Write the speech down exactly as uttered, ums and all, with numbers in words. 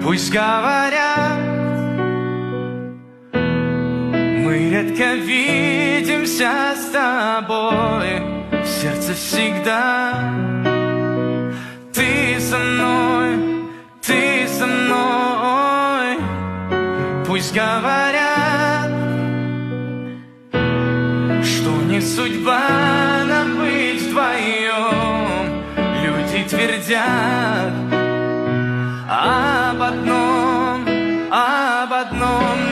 Пусть говорят, мы редко видимся с тобой, в сердце всегда ты со мной, ты со мной. Пусть говорят, что не судьба нам быть вдвоем. Люди твердят об одном, об одном.